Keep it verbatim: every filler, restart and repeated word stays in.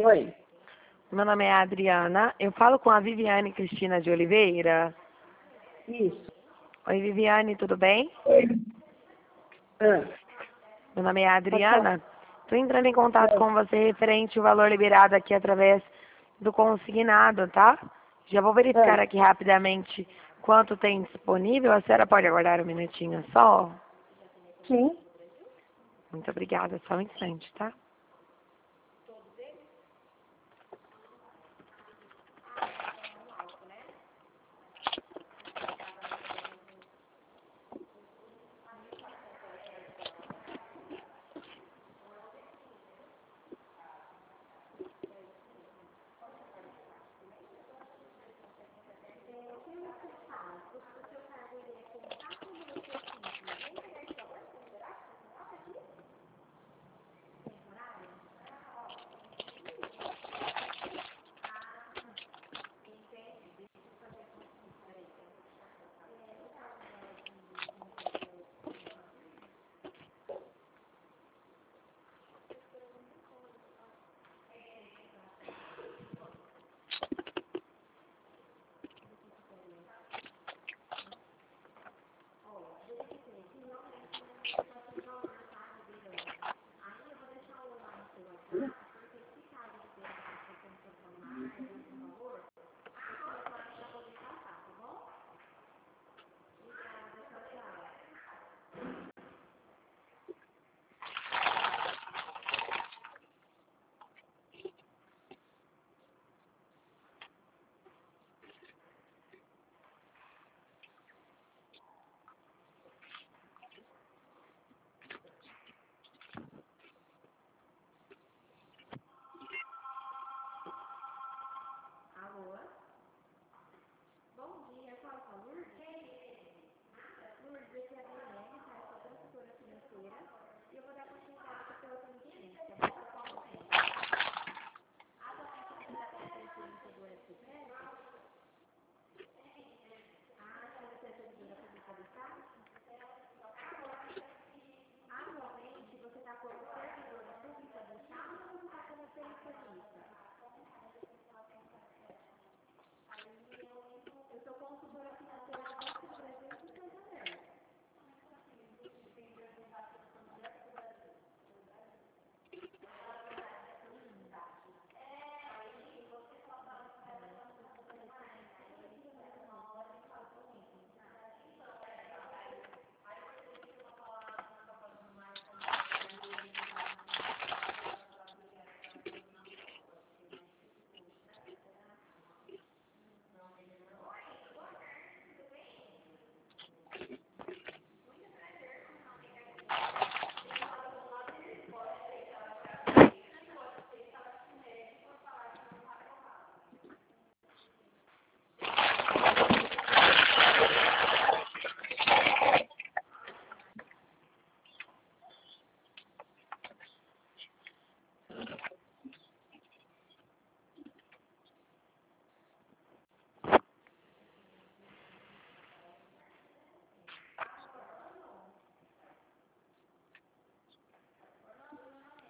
Oi. Meu nome é Adriana. Eu falo com a Viviane Cristina de Oliveira. Isso. Oi, Viviane, tudo bem? Oi. Ah, Meu nome é pode falar. Adriana. Estou entrando em contato Ah, com você referente ao valor liberado aqui através do consignado, tá? Já vou verificar ah, aqui rapidamente quanto tem disponível. A senhora pode aguardar um minutinho só? sim. Muito obrigada, só um instante, tá?